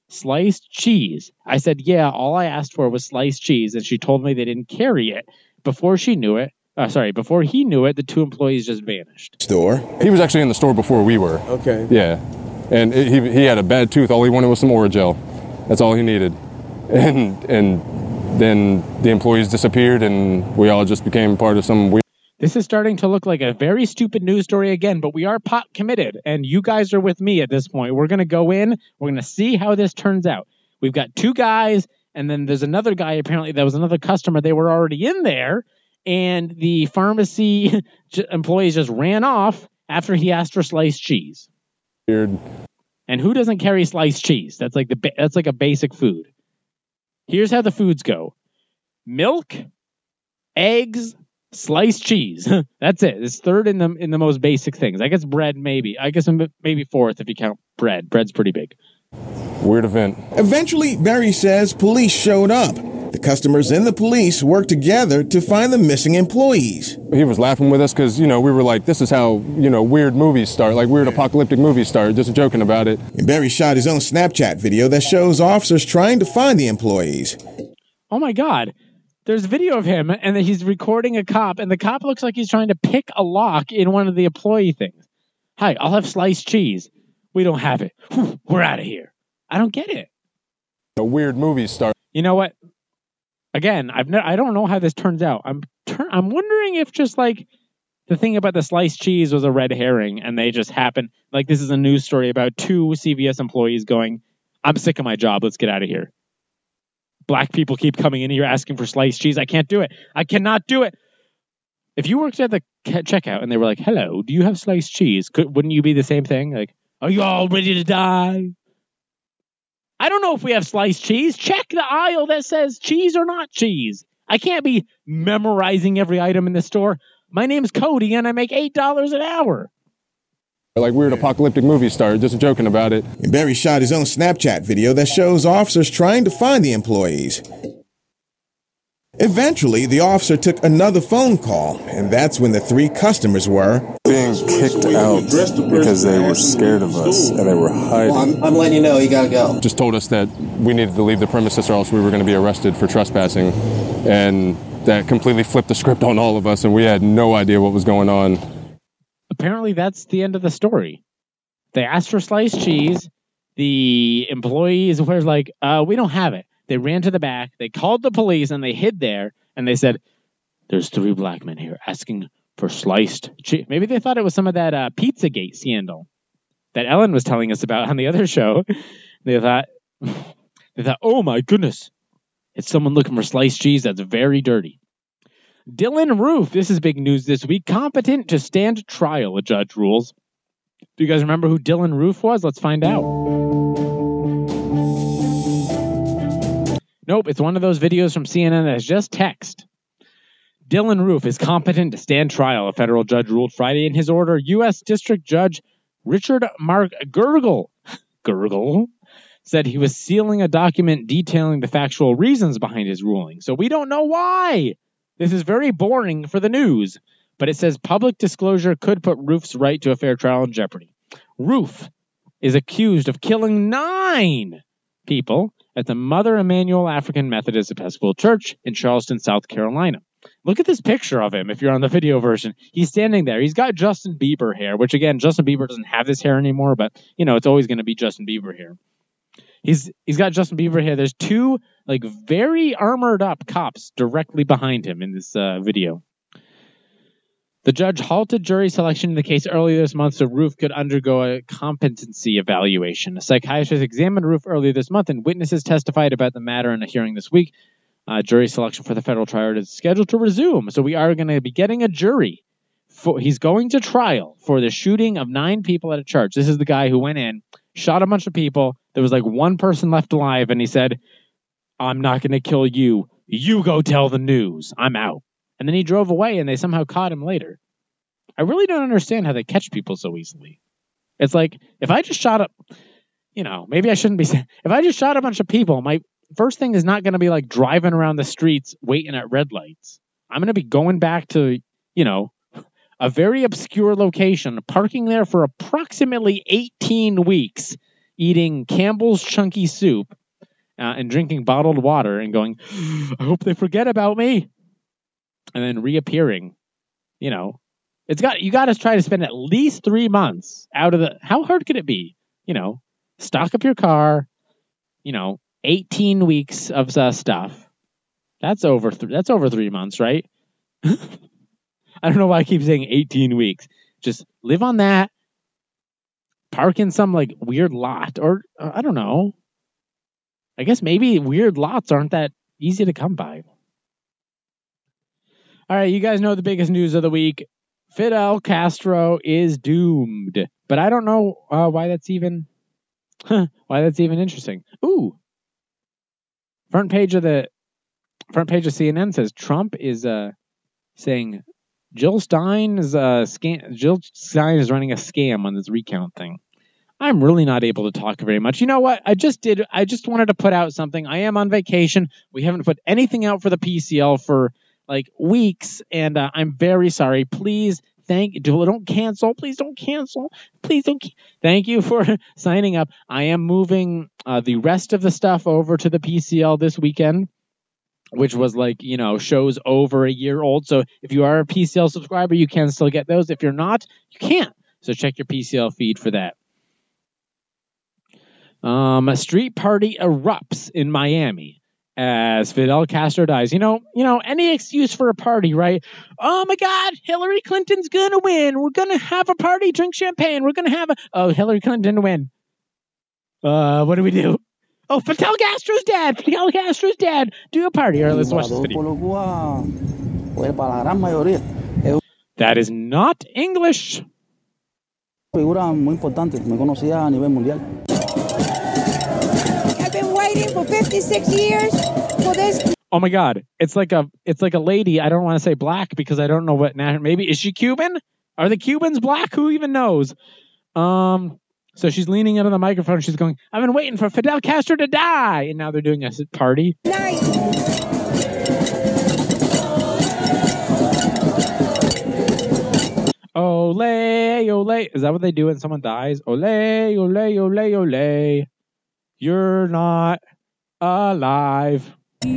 S1: sliced cheese. I said, yeah, all I asked for was sliced cheese, and she told me they didn't carry it. Before she knew it, uh, sorry, before he knew it, the two employees just vanished.
S10: Store.
S11: He was actually in the store before we were.
S10: Okay.
S11: Yeah. And it, he he had a bad tooth. All he wanted was some Orajel. That's all he needed. And and then the employees disappeared, and we all just became part of some weird...
S1: This is starting to look like a very stupid news story again, but we are pot committed, and you guys are with me at this point. We're going to go in. We're going to see how this turns out. We've got two guys, and then there's another guy. Apparently, there was another customer. They were already in there, and the pharmacy employees just ran off after he asked for sliced cheese.
S11: Weird.
S1: And who doesn't carry sliced cheese? That's like the that's like a basic food. Here's how the foods go: milk, eggs, sliced cheese. That's it. It's third in the in the most basic things. I guess bread, maybe. I guess maybe fourth if you count bread. Bread's pretty big.
S11: Weird event.
S10: Eventually, Barry says police showed up. The customers and the police worked together to find the missing employees.
S11: He was laughing with us because, you know, we were like, this is how, you know, weird movies start, like weird apocalyptic movies start, just joking about it.
S10: And Barry shot his own Snapchat video that shows officers trying to find the employees.
S1: Oh, my God. There's video of him, and he's recording a cop, and the cop looks like he's trying to pick a lock in one of the employee things. Hi, I'll have sliced cheese. We don't have it. Whew, we're out of here. I don't get it.
S11: The weird movies start.
S1: You know what? Again, I've ne- I don't know how this turns out. I'm tur- I'm wondering if just like the thing about the sliced cheese was a red herring, and they just happened. Like this is a news story about two C V S employees going, "I'm sick of my job. Let's get out of here." Black people keep coming in here asking for sliced cheese. I can't do it. I cannot do it. If you worked at the checkout and they were like, "Hello, do you have sliced cheese?" Could, wouldn't you be the same thing? Like, "Are you all ready to die?" I don't know if we have sliced cheese. Check the aisle that says cheese or not cheese. I can't be memorizing every item in the store. My name's Cody, and I make eight dollars an hour.
S11: Like weird apocalyptic movies start, just joking about it.
S10: And Barry shot his own Snapchat video that shows officers trying to find the employees. Eventually, the officer took another phone call, and that's when the three customers were
S6: being kicked out because they were scared of us and they were hiding.
S13: Well, I'm, I'm letting you know you gotta go.
S11: Just told us that we needed to leave the premises or else we were going to be arrested for trespassing, and that completely flipped the script on all of us, and we had no idea what was going on.
S1: Apparently, that's the end of the story. They asked for sliced cheese. The employees were like, uh, "We don't have it." They ran to the back, they called the police, and they hid there, and they said, "There's three black men here asking for sliced cheese." Maybe they thought it was some of that uh, Pizzagate scandal that Ellen was telling us about on the other show. They thought, they thought, "Oh my goodness, it's someone looking for sliced cheese that's very dirty." Dylan Roof, this is big news this week, competent to stand trial, a judge rules. Do you guys remember who Dylan Roof was? Let's find out. Nope, it's one of those videos from C N N that's just text. Dylan Roof is competent to stand trial, a federal judge ruled Friday in his order. U S District Judge Richard Mark Gergel, Gergel said he was sealing a document detailing the factual reasons behind his ruling. So we don't know why. This is very boring for the news, but it says public disclosure could put Roof's right to a fair trial in jeopardy. Roof is accused of killing nine people at the Mother Emanuel African Methodist Episcopal Church in Charleston, South Carolina. Look at this picture of him if you're on the video version. He's standing there. He's got Justin Bieber hair, which again, Justin Bieber doesn't have this hair anymore, but you know, it's always going to be Justin Bieber hair. He's he's got Justin Bieber hair. There's two like very armored up cops directly behind him in this uh, video. The judge halted jury selection in the case earlier this month so Roof could undergo a competency evaluation. A psychiatrist examined Roof earlier this month, and witnesses testified about the matter in a hearing this week. Uh, jury selection for the federal trial is scheduled to resume, so we are going to be getting a jury. For, he's going to trial for the shooting of nine people at a church. This is the guy who went in, shot a bunch of people. There was like one person left alive, and he said, "I'm not going to kill you. You go tell the news. I'm out." And then he drove away, and they somehow caught him later. I really don't understand how they catch people so easily. It's like, if I just shot up, you know, maybe I shouldn't be saying, if I just shot a bunch of people, my first thing is not going to be like driving around the streets waiting at red lights. I'm going to be going back to, you know, a very obscure location, parking there for approximately eighteen weeks, eating Campbell's Chunky Soup uh, and drinking bottled water and going, I hope they forget about me. And then reappearing. You know, it's got you got to try to spend at least three months out of the. How hard could it be? You know, stock up your car. You know, eighteen weeks of uh, stuff. That's over. Th- that's over three months, right? I don't know why I keep saying eighteen weeks. Just live on that. Park in some like weird lot, or uh, I don't know. I guess maybe weird lots aren't that easy to come by. All right, you guys know the biggest news of the week. Fidel Castro is doomed, but I don't know uh, why that's even huh, why that's even interesting. Ooh, front page of the front page of C N N says Trump is uh, saying Jill Stein is uh, scam. Jill Stein is running a scam on this recount thing. I'm really not able to talk very much. You know what? I just did. I just wanted to put out something. I am on vacation. We haven't put anything out for the P C L for like weeks, and uh, I'm very sorry. Please, thank don't cancel. Please don't cancel. Please don't. Thank you for signing up. I am moving uh, the rest of the stuff over to the P C L this weekend, which was like, you know, shows over a year old. So if you are a P C L subscriber, you can still get those. If you're not, you can't. So check your P C L feed for that. Um, a street party erupts in Miami as Fidel Castro dies. You know, you know, any excuse for a party, right? Oh my God, Hillary Clinton's gonna win. We're gonna have a party, drink champagne. We're gonna have a oh, Hillary Clinton win. Uh, what do we do? Oh, Fidel Castro's dead. Fidel Castro's dead. Do a party. All right, let's watch this video. That is not English.
S14: I've been waiting for fifty-six years for this.
S1: Oh my God, it's like a it's like a lady. I don't want to say black because I don't know what. Maybe is she Cuban? Are the Cubans black? Who even knows? Um. So she's leaning into the microphone. She's going, I've been waiting for Fidel Castro to die. And now they're doing a party.
S14: Night.
S1: Ole, ole. Is that what they do when someone dies? Ole, ole, ole, ole. You're not alive.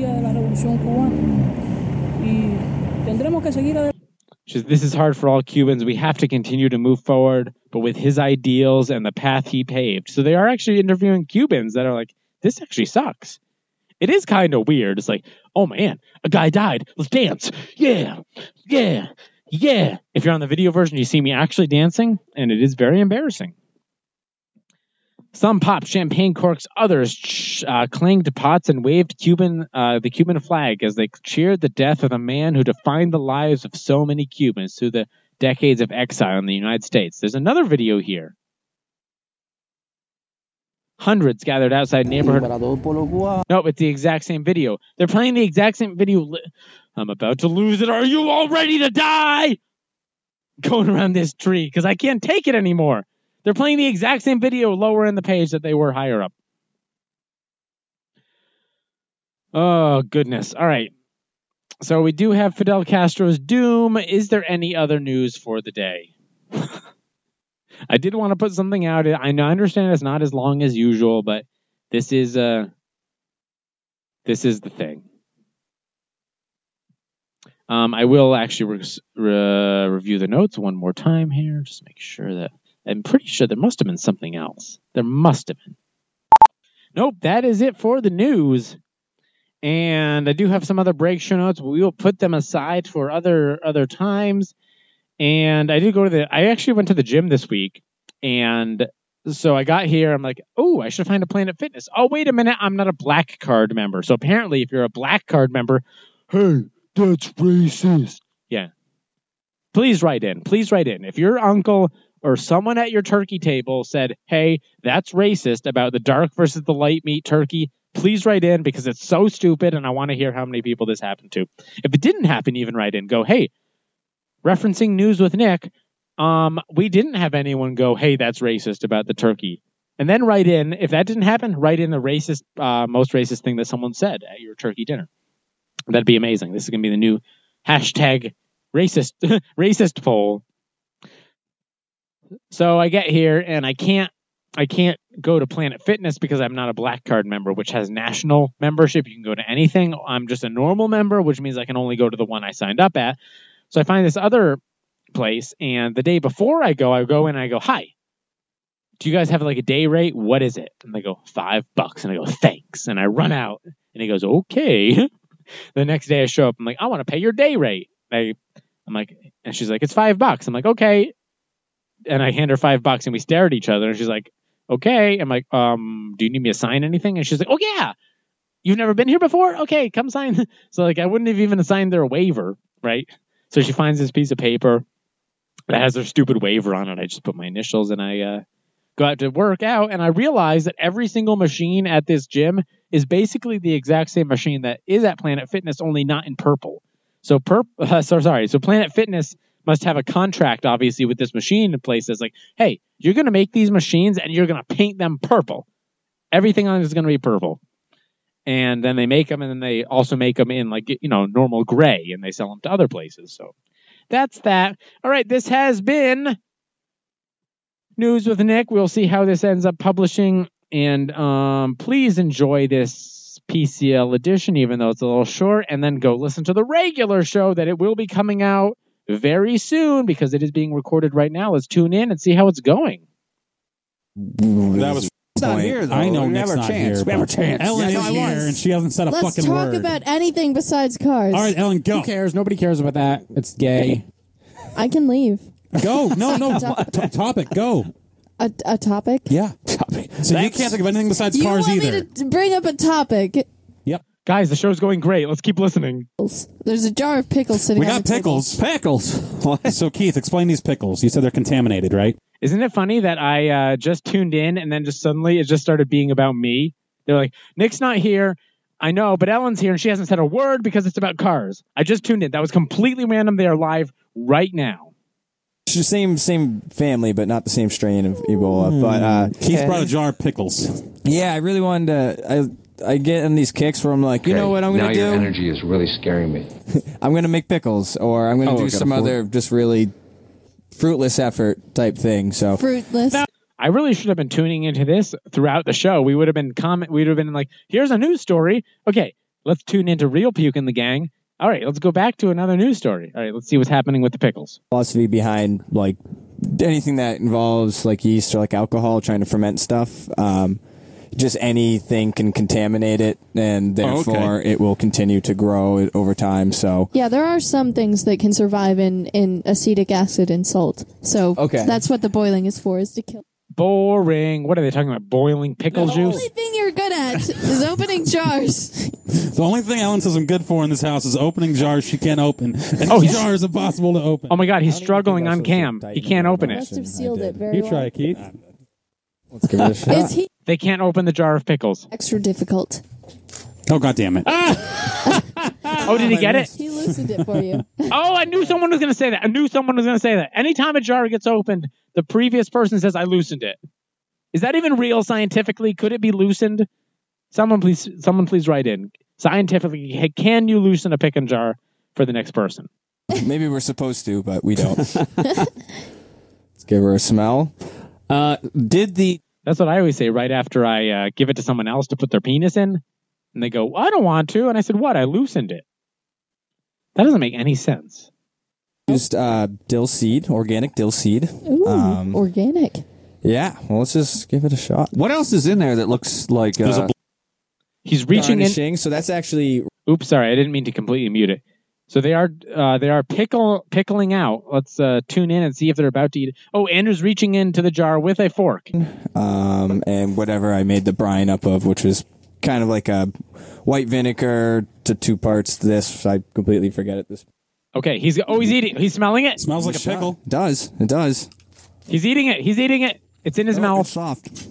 S1: She's, this is hard for all Cubans. We have to continue to move forward, but with his ideals and the path he paved. So they are actually interviewing Cubans that are like, this actually sucks. It is kind of weird. It's like, oh man, a guy died. Let's dance. Yeah, yeah, yeah. If you're on the video version, you see me actually dancing, and it is very embarrassing. Some popped champagne corks, others uh, clanged pots and waved Cuban uh, the Cuban flag as they cheered the death of the man who defined the lives of so many Cubans through the decades of exile in the United States. There's another video here. Hundreds gathered outside neighborhood. No, it's the exact same video. They're playing the exact same video. I'm about to lose it. Are you all ready to die? Going around this tree because I can't take it anymore. They're playing the exact same video lower in the page that they were higher up. Oh, goodness. All right. So we do have Fidel Castro's doom. Is there any other news for the day? I did want to put something out. I know, I understand it's not as long as usual, but this is uh, this is the thing. Um, I will actually re- re- review the notes one more time here. Just make sure that I'm pretty sure there must have been something else. There must have been. Nope, that is it for the news. And I do have some other break show notes, but we will put them aside for other other times. And I did go to the, I actually went to the gym this week. And so I got here, I'm like, oh, I should find a Planet Fitness. Oh, wait a minute, I'm not a Black Card member. So apparently, if you're a Black Card member, hey, that's racist. Yeah. Please write in. Please write in. If your uncle or someone at your turkey table said, hey, that's racist about the dark versus the light meat turkey, please write in because it's so stupid and I want to hear how many people this happened to. If it didn't happen, even write in. Go, hey, referencing News with Nick, um, we didn't have anyone go, hey, that's racist about the turkey. And then write in, if that didn't happen, write in the racist, uh, most racist thing that someone said at your turkey dinner. That'd be amazing. This is going to be the new hashtag racist racist poll. So I get here and I can't I can't go to Planet Fitness because I'm not a Black Card member, which has national membership. You can go to anything. I'm just a normal member, which means I can only go to the one I signed up at. So I find this other place, and the day before I go, I go in and I go, hi, do you guys have like a day rate? What is it? And they go, five bucks. And I go, thanks. And I run out, and he goes, okay. The next day I show up, I'm like, I want to pay your day rate. I, I'm like, and she's like, it's five bucks. I'm like, okay. And I hand her five bucks, and we stare at each other, and she's like, okay. I'm like, um, do you need me to sign anything? And she's like, oh yeah, you've never been here before? Okay, come sign. So like, I wouldn't have even signed their waiver, right? So she finds this piece of paper that has their stupid waiver on it. I just put my initials, and I uh, go out to work out, and I realize that every single machine at this gym is basically the exact same machine that is at Planet Fitness, only not in purple. So, perp- uh, so sorry. So Planet Fitness must have a contract, obviously, with this machine in place that's like, hey, you're going to make these machines and you're going to paint them purple. Everything on it is going to be purple. And then they make them, and then they also make them in like, you know, normal gray, and they sell them to other places. So that's that. All right, this has been News with Nick. We'll see how this ends up publishing. And um, please enjoy this P C L edition, even though it's a little short, and then go listen to the regular show that it will be coming out very soon because it is being recorded right now. Let's tune in and see how it's going.
S6: That was
S15: It's not here, though.
S16: I know
S15: we
S16: Nick's
S15: have our
S16: not
S15: chance.
S16: here,
S15: we have our
S16: but
S15: chance.
S16: Ellen
S15: Yes,
S16: is
S15: I
S16: here,
S15: was.
S16: and she hasn't said a
S17: Let's
S16: fucking
S17: talk
S16: word.
S17: about anything besides cars.
S16: All right, Ellen, go.
S17: Who
S16: cares? Nobody cares about that. It's gay.
S17: I can leave.
S16: Go. No, no. T- topic. Go.
S17: A, a topic?
S16: Yeah. Topic. So you can't think of anything besides
S17: You
S16: cars
S17: want
S16: either.
S17: me to bring up a topic?
S16: Yep.
S1: Guys, the show's going great. Let's keep listening.
S17: There's a jar of pickles sitting
S16: We
S17: on
S16: got
S17: the table.
S16: pickles. Pickles. What? So Keith, explain these pickles. You said they're contaminated, right?
S1: Isn't it funny that I uh, just tuned in and then just suddenly it just started being about me? They're like, Nick's not here. I know, but Ellen's here and she hasn't said a word because it's about cars. I just tuned in. That was completely random. They are live right now.
S18: It's the same same family, but not the same strain of Ebola. But uh,
S16: Keith brought a jar of pickles.
S18: Yeah, I really wanted to. I I get in these kicks where I'm like, you
S19: Okay,
S18: know what I'm
S19: now
S18: going to do?
S19: your energy is really scaring me.
S18: I'm going to make pickles, or I'm going to
S19: Oh, I
S18: do
S19: got a
S18: some
S19: fork.
S18: other just really fruitless effort type thing. So
S17: Fruitless.
S1: I really should have been tuning into this throughout the show. We would have been comment. We'd have been like, here's a news story. Okay, let's tune into Real Puke in the Gang. All right, let's go back to another news story. All right, let's see what's happening with the pickles.
S18: philosophy behind like anything that involves like yeast or like alcohol, trying to ferment stuff. Um, just anything can contaminate it, and
S16: Oh, okay.
S18: therefore it will continue to grow over time. So
S17: Yeah, there are some things that can survive in, in acetic acid and salt. So
S18: Okay.
S17: that's what the boiling is for, is to kill.
S1: Boring. What are they talking about? Boiling pickle
S17: The
S1: juice?
S17: only thing you're good at is opening jars.
S16: The only thing Ellen says I'm good for in this house is opening jars she can't open. And
S1: Oh,
S16: oh,
S1: he's-
S16: jars impossible to open.
S1: Oh my God, he's struggling on cam. He can't open it.
S17: Must have sealed it very
S16: You
S17: well.
S16: try it, Keith.
S18: let's give it a shot.
S17: Is he
S1: They can't open the jar of pickles.
S17: extra difficult?
S16: Oh, God damn it.
S1: Oh, did he get it?
S17: He loosened it for you.
S1: Oh, I knew someone was going to say that. I knew someone was going to say that. Anytime a jar gets opened, the previous person says, I loosened it. Is that even real scientifically? Could it be loosened? Someone please, someone please write in. Scientifically, hey, can you loosen a pickle jar for the next person?
S18: Maybe we're supposed to, but we don't. Let's give her a smell.
S15: Uh, did the
S1: That's what I always say right after I uh, give it to someone else to put their penis in. And they go, well, I don't want to. And I said, what? I loosened it. That doesn't make any sense.
S18: Used uh, dill seed, organic dill seed.
S17: Ooh,
S18: Um,
S17: organic.
S18: Yeah, well, let's just give it a shot.
S15: what else is in there that looks like?
S16: There's
S15: Uh,
S16: a
S1: He's reaching in.
S18: Garnishing, so that's actually
S1: Oops, sorry, I didn't mean to completely mute it. So they are uh, they are pickle pickling out. Let's uh, tune in and see if they're about to eat it. Oh, Andrew's reaching into the jar with a fork.
S18: um, and whatever I made the brine up of, which was kind of like a white vinegar to two parts this. I completely forget it. This
S1: Okay, he's oh he's eating. He's smelling it.
S16: smells like a pickle.
S18: It does. It does.
S1: He's eating it. He's eating it. It's in his
S18: Oh,
S1: mouth.
S18: it's soft.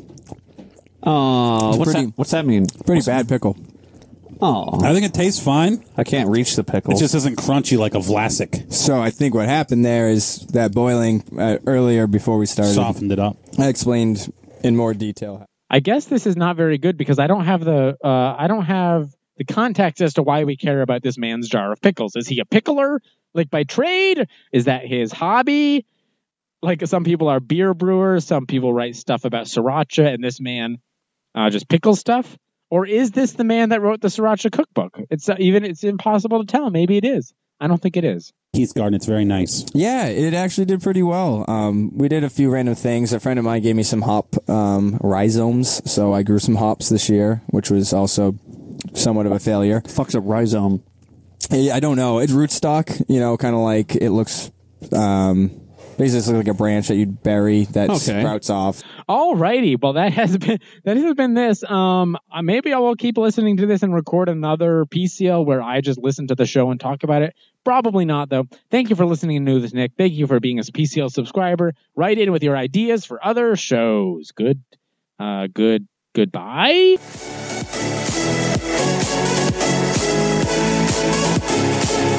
S15: oh, what's
S18: pretty-
S15: that? What's that mean?
S18: Pretty bad pickle.
S15: Oh,
S16: I think it tastes fine.
S15: I can't reach the
S16: It
S15: pickles.
S16: just isn't crunchy like a Vlasic.
S18: So I think what happened there is that boiling uh, earlier before we started.
S16: Softened it up.
S18: I explained in more detail.
S1: I guess this is not very good because I don't have the uh, I don't have the context as to why we care about this man's jar of pickles. Is he a pickler, like by trade? Is that his hobby? like some people are beer brewers, some people write stuff about sriracha, and this man uh, just pickles stuff? Or is this the man that wrote the sriracha cookbook? It's uh, even it's impossible to tell. Maybe it is. I don't think it is.
S16: Keith's garden, it's very nice.
S18: Yeah, it actually did pretty well. Um, we did a few random things. A friend of mine gave me some hop um, rhizomes, so I grew some hops this year, which was also somewhat of a failure.
S15: Fuck's a rhizome?
S18: I don't know. It's rootstock, you know, kind of like it looks. Um, basically, like a branch that you'd bury that
S1: Okay.
S18: sprouts off.
S1: Alrighty, well that has been that has been this. Um, uh, maybe I will keep listening to this and record another P C L where I just listen to the show and talk about it. Probably not though. Thank you for listening to this, Nick. Thank you for being a P C L subscriber. Write in with your ideas for other shows. Good, uh, good, goodbye.
S20: We'll be right back.